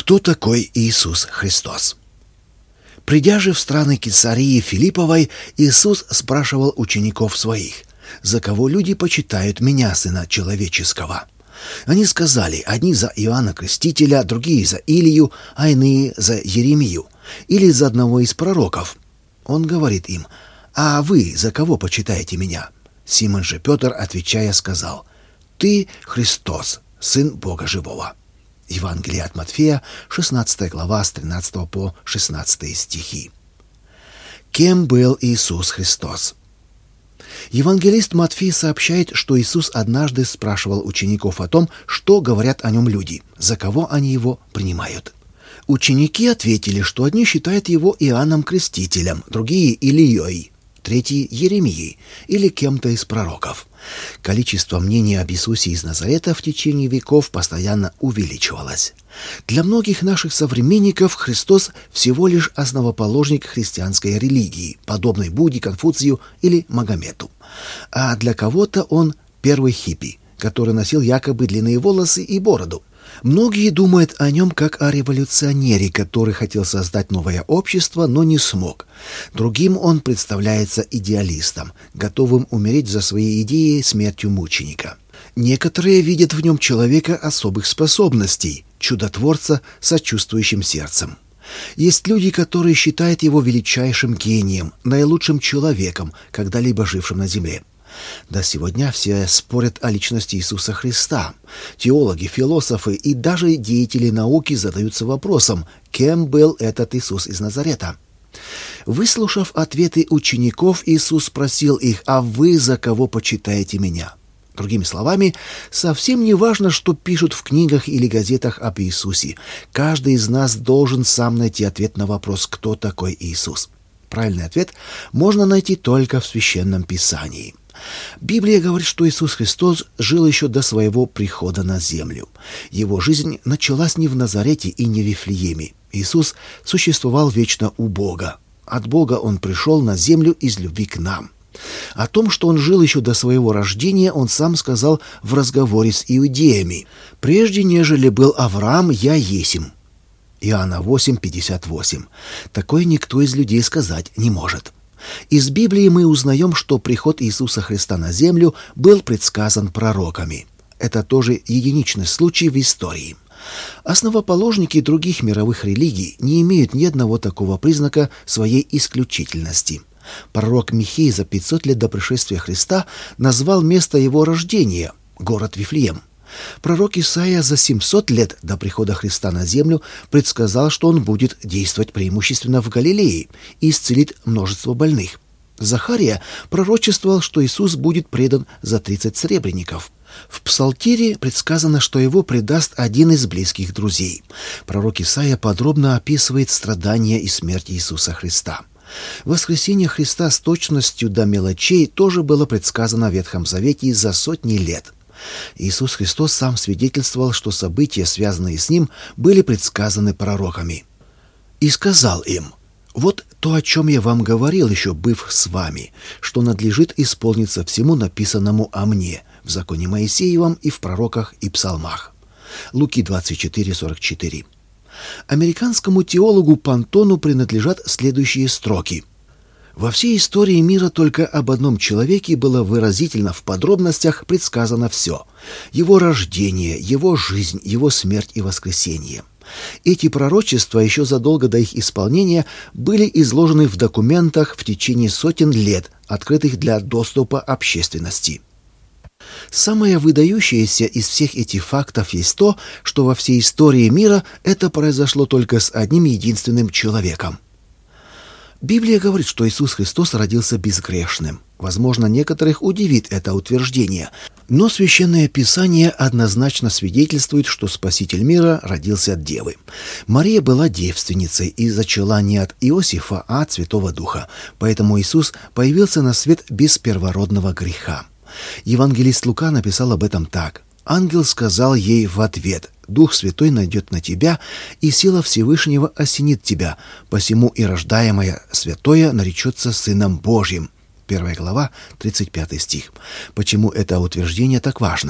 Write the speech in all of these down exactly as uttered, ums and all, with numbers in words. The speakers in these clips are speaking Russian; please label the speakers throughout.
Speaker 1: Кто такой Иисус Христос? Придя же в страны Кесарии Филипповой, Иисус спрашивал учеников своих: «За кого люди почитают меня, Сына Человеческого?» Они сказали: одни за Иоанна Крестителя, другие за Илию, а иные за Еремию, или за одного из пророков. Он говорит им: «А вы за кого почитаете меня?» Симон же Петр, отвечая, сказал: «Ты Христос, Сын Бога Живого». Евангелие от Матфея, шестнадцатая глава, с тринадцатого по шестнадцатый стихи. Кем был Иисус Христос? Евангелист Матфей сообщает, что Иисус однажды спрашивал учеников о том, что говорят о нем люди, за кого они его принимают. Ученики ответили, что одни считают его Иоанном Крестителем, другие — Илией, третьи — Еремией или кем-то из пророков. Количество мнений об Иисусе из Назарета в течение веков постоянно увеличивалось. Для многих наших современников Христос всего лишь основоположник христианской религии, подобной Будде, Конфуцию или Магомету. А для кого-то он первый хиппи, который носил якобы длинные волосы и бороду. Многие думают о нем как о революционере, который хотел создать новое общество, но не смог. Другим он представляется идеалистом, готовым умереть за свои идеи смертью мученика. Некоторые видят в нем человека особых способностей, чудотворца с сочувствующим сердцем. Есть люди, которые считают его величайшим гением, наилучшим человеком, когда-либо жившим на земле. До сегодня все спорят о личности Иисуса Христа. Теологи, философы и даже деятели науки задаются вопросом, кем был этот Иисус из Назарета. Выслушав ответы учеников, Иисус спросил их: «А вы за кого почитаете меня?» Другими словами, совсем не важно, что пишут в книгах или газетах об Иисусе. Каждый из нас должен сам найти ответ на вопрос, кто такой Иисус. Правильный ответ можно найти только в Священном Писании. Библия говорит, что Иисус Христос жил еще до своего прихода на землю. Его жизнь началась не в Назарете и не в Вифлееме. Иисус существовал вечно у Бога. От Бога Он пришел на землю из любви к нам. О том, что Он жил еще до своего рождения, Он сам сказал в разговоре с иудеями: «Прежде нежели был Авраам, я есмь». Иоанна восемь, пятьдесят восемь. Такое никто из людей сказать не может. Из Библии мы узнаем, что приход Иисуса Христа на землю был предсказан пророками. Это тоже единичный случай в истории. Основоположники других мировых религий не имеют ни одного такого признака своей исключительности. Пророк Михей за пятьсот лет до пришествия Христа назвал место его рождения – город Вифлеем. Пророк Исаия за семьсот лет до прихода Христа на землю предсказал, что он будет действовать преимущественно в Галилее и исцелит множество больных. Захария пророчествовал, что Иисус будет предан за тридцать сребреников. В Псалтире предсказано, что его предаст один из близких друзей. Пророк Исаия подробно описывает страдания и смерть Иисуса Христа. Воскресение Христа с точностью до мелочей тоже было предсказано в Ветхом Завете за сотни лет. Иисус Христос сам свидетельствовал, что события, связанные с Ним, были предсказаны пророками. «И сказал им: вот то, о чем я вам говорил, еще быв с вами, что надлежит исполниться всему написанному о мне в законе Моисеевом и в пророках и псалмах». Луки двадцать четыре, сорок четыре. Американскому теологу Пантону принадлежат следующие строки: «Во всей истории мира только об одном человеке было выразительно в подробностях предсказано все: его рождение, его жизнь, его смерть и воскресение. Эти пророчества еще задолго до их исполнения были изложены в документах в течение сотен лет, открытых для доступа общественности». Самое выдающееся из всех этих фактов есть то, что во всей истории мира это произошло только с одним единственным человеком. Библия говорит, что Иисус Христос родился безгрешным. Возможно, некоторых удивит это утверждение, но Священное Писание однозначно свидетельствует, что Спаситель мира родился от Девы. Мария была девственницей и зачала не от Иосифа, а от Святого Духа, поэтому Иисус появился на свет без первородного греха. Евангелист Лука написал об этом так: «Ангел сказал ей в ответ: Дух Святой найдет на тебя, и сила Всевышнего осенит тебя, посему и рождаемое святое наречется Сыном Божьим». Первая глава, тридцать пятый стих. Почему это утверждение так важно?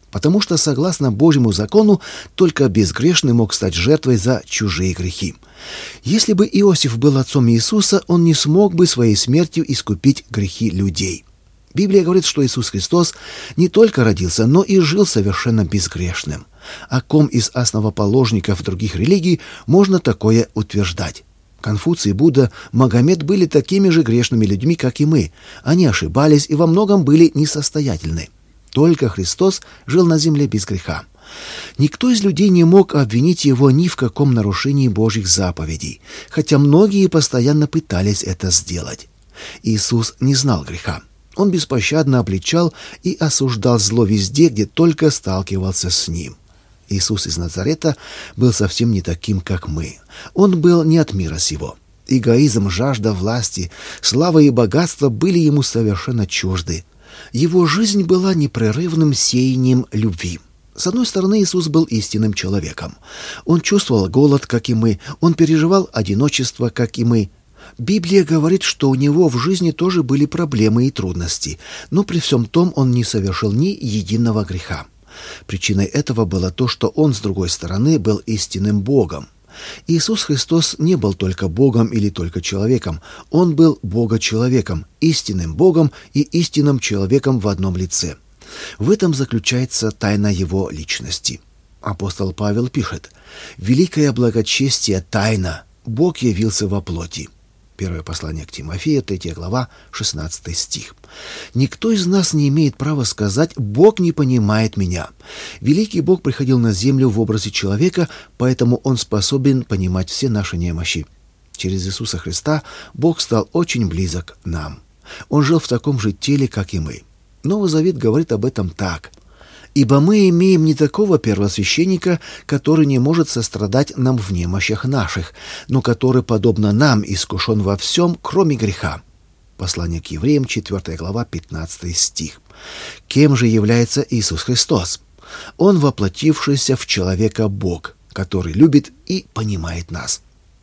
Speaker 1: Потому что, согласно Божьему закону, только безгрешный мог стать жертвой за чужие грехи. Если бы Иосиф был отцом Иисуса, он не смог бы своей смертью искупить грехи людей. Библия говорит, что Иисус Христос не только родился, но и жил совершенно безгрешным. О ком из основоположников других религий можно такое утверждать? Конфуций, Будда, Магомед были такими же грешными людьми, как и мы. Они ошибались и во многом были несостоятельны. Только Христос жил на земле без греха. Никто из людей не мог обвинить его ни в каком нарушении Божьих заповедей, хотя многие постоянно пытались это сделать. Иисус не знал греха. Он беспощадно обличал и осуждал зло везде, где только сталкивался с ним. Иисус из Назарета был совсем не таким, как мы. Он был не от мира сего. Эгоизм, жажда власти, слава и богатство были ему совершенно чужды. Его жизнь была непрерывным сеянием любви. С одной стороны, Иисус был истинным человеком. Он чувствовал голод, как и мы. Он переживал одиночество, как и мы. Библия говорит, что у него в жизни тоже были проблемы и трудности, но при всем том он не совершил ни единого греха. Причиной этого было то, что он, с другой стороны, был истинным Богом. Иисус Христос не был только Богом или только человеком. Он был Бога-человеком, истинным Богом и истинным человеком в одном лице. В этом заключается тайна его личности. Апостол Павел пишет: «Великое благочестие тайна. Бог явился во плоти». Первое послание к Тимофею, третья глава, шестнадцатый стих. Никто из нас не имеет права сказать: «Бог не понимает меня». Великий Бог приходил на землю в образе человека, поэтому Он способен понимать все наши немощи. Через Иисуса Христа Бог стал очень близок нам. Он жил в таком же теле, как и мы. Новый Завет говорит об этом так: «Ибо мы имеем не такого первосвященника, который не может сострадать нам в немощах наших, но который, подобно нам, искушен во всем, кроме греха». Послание к евреям, четвёртая глава, пятнадцатый стих. Кем же является Иисус Христос? Он воплотившийся в человека Бог, который любит и понимает нас.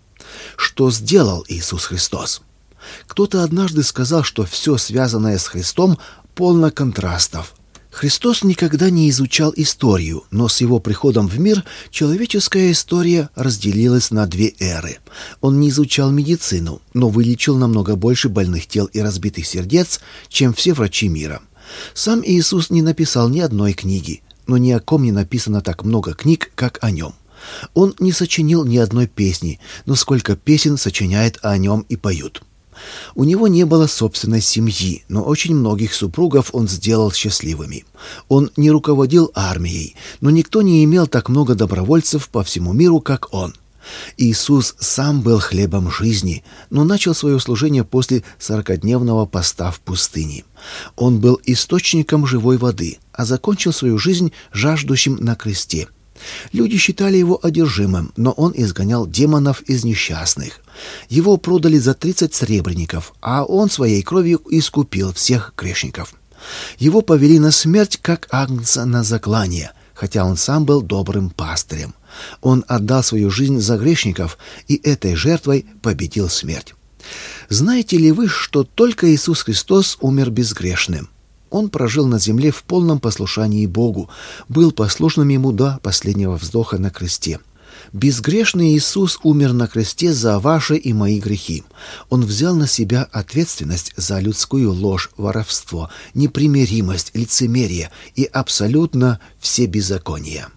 Speaker 1: Что сделал Иисус Христос? Кто-то однажды сказал, что все связанное с Христом полно контрастов. Христос никогда не изучал историю, но с его приходом в мир человеческая история разделилась на две эры. Он не изучал медицину, но вылечил намного больше больных тел и разбитых сердец, чем все врачи мира. Сам Иисус не написал ни одной книги, но ни о ком не написано так много книг, как о нем. Он не сочинил ни одной песни, но сколько песен сочиняет о нем и поют. У него не было собственной семьи, но очень многих супругов он сделал счастливыми. Он не руководил армией, но никто не имел так много добровольцев по всему миру, как он. Иисус сам был хлебом жизни, но начал свое служение после сорокадневного поста в пустыне. Он был источником живой воды, а закончил свою жизнь жаждущим на кресте. Люди считали его одержимым, но он изгонял демонов из несчастных. Его продали за тридцать сребреников, а он своей кровью искупил всех грешников. Его повели на смерть, как агнца на заклание, хотя он сам был добрым пастырем. Он отдал свою жизнь за грешников и этой жертвой победил смерть. Знаете ли вы, что только Иисус Христос умер безгрешным? Он прожил на земле в полном послушании Богу, был послушным Ему до последнего вздоха на кресте. Безгрешный Иисус умер на кресте за ваши и мои грехи. Он взял на себя ответственность за людскую ложь, воровство, непримиримость, лицемерие и абсолютно все беззакония.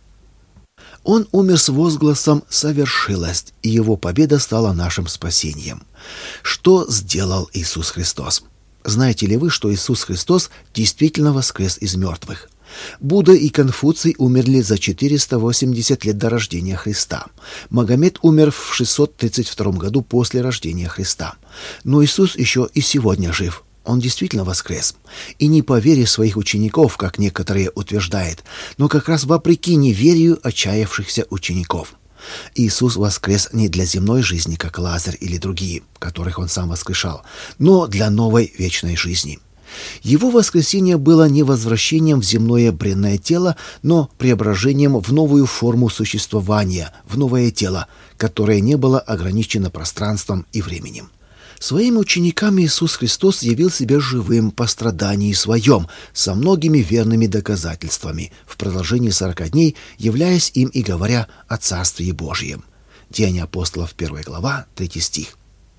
Speaker 1: Он умер с возгласом «совершилось», и Его победа стала нашим спасением. Что сделал Иисус Христос? Знаете ли вы, что Иисус Христос действительно воскрес из мертвых? Будда и Конфуций умерли за четыреста восемьдесят лет до рождения Христа. Магомед умер в шестьсот тридцать втором году после рождения Христа. Но Иисус еще и сегодня жив. Он действительно воскрес. И не по вере своих учеников, как некоторые утверждают, но как раз вопреки неверию отчаявшихся учеников. Иисус воскрес не для земной жизни, как Лазарь или другие, которых Он сам воскрешал, но для новой вечной жизни. Его воскресение было не возвращением в земное бренное тело, но преображением в новую форму существования, в новое тело, которое не было ограничено пространством и временем. Своим ученикам Иисус Христос явил себя живым по страдании Своем, со многими верными доказательствами, в продолжении сорока дней, являясь им и говоря о Царстве Божьем. Деяния апостолов, первая глава, третий стих.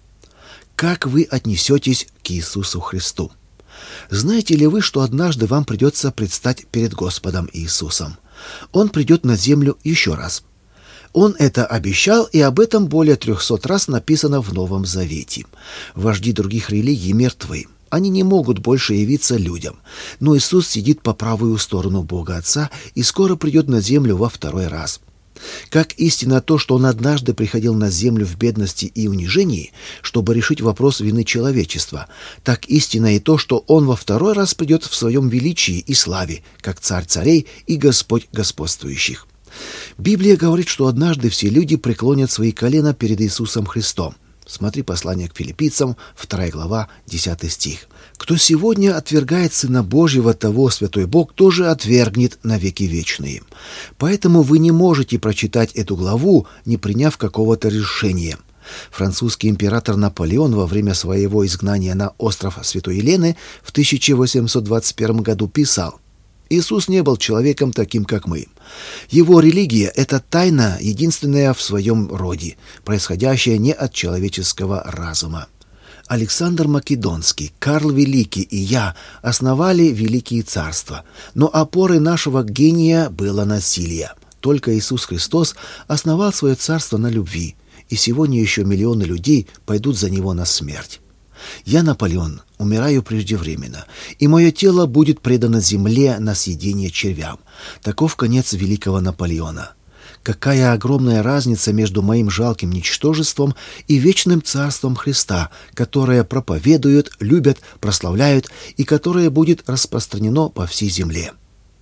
Speaker 1: Как вы отнесетесь к Иисусу Христу? Знаете ли вы, что однажды вам придется предстать перед Господом Иисусом? Он придет на землю еще раз. Он это обещал, и об этом более трехсот раз написано в Новом Завете. Вожди других религий мертвы. Они не могут больше явиться людям. Но Иисус сидит по правую сторону Бога Отца и скоро придет на землю во второй раз. Как истинно то, что Он однажды приходил на землю в бедности и унижении, чтобы решить вопрос вины человечества, так истинно и то, что Он во второй раз придет в Своем величии и славе, как Царь царей и Господь господствующих. Библия говорит, что однажды все люди преклонят свои колена перед Иисусом Христом. Смотри послание к Филиппийцам, вторая глава, десятый стих. «Кто сегодня отвергает Сына Божьего, того Святой Бог тоже отвергнет на веки вечные». Поэтому вы не можете прочитать эту главу, не приняв какого-то решения. Французский император Наполеон во время своего изгнания на остров Святой Елены в тысяча восемьсот двадцать первом году писал: «Иисус не был человеком таким, как мы. Его религия — это тайна, единственная в своем роде, происходящая не от человеческого разума. Александр Македонский, Карл Великий и я основали великие царства, но опорой нашего гения было насилие. Только Иисус Христос основал свое царство на любви, и сегодня еще миллионы людей пойдут за него на смерть. Я, Наполеон, умираю преждевременно, и мое тело будет предано земле на съедение червям. Таков конец великого Наполеона. Какая огромная разница между моим жалким ничтожеством и вечным царством Христа, которое проповедуют, любят, прославляют и которое будет распространено по всей земле».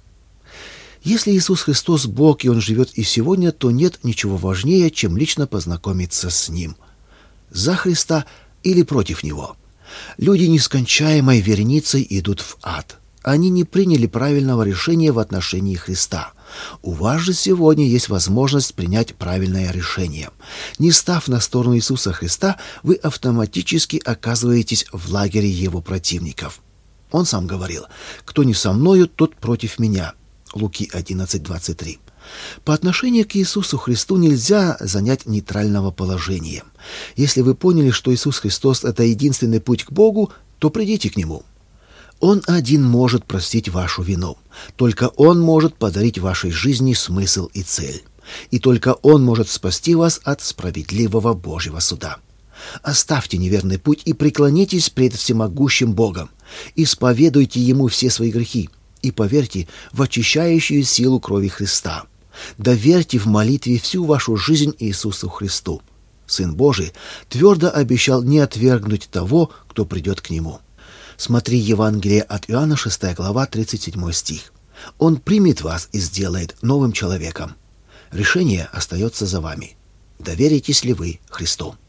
Speaker 1: Если Иисус Христос Бог, и Он живет и сегодня, то нет ничего важнее, чем лично познакомиться с Ним. За Христа или против Него. Люди нескончаемой вереницей идут в ад. Они не приняли правильного решения в отношении Христа. У вас же сегодня есть возможность принять правильное решение. Не став на сторону Иисуса Христа, вы автоматически оказываетесь в лагере Его противников. Он сам говорил: «Кто не со мною, тот против меня». Луки одиннадцать двадцать три. По отношению к Иисусу Христу нельзя занять нейтрального положения. Если вы поняли, что Иисус Христос — это единственный путь к Богу, то придите к Нему. Он один может простить вашу вину. Только Он может подарить вашей жизни смысл и цель. И только Он может спасти вас от справедливого Божьего суда. Оставьте неверный путь и преклонитесь пред всемогущим Богом. Исповедуйте Ему все свои грехи и поверьте в очищающую силу крови Христа. Доверьте в молитве всю вашу жизнь Иисусу Христу. Сын Божий твердо обещал не отвергнуть того, кто придет к Нему. Смотри Евангелие от Иоанна, шестая глава, тридцать седьмой стих. Он примет вас и сделает новым человеком. Решение остается за вами. Доверитесь ли вы Христу?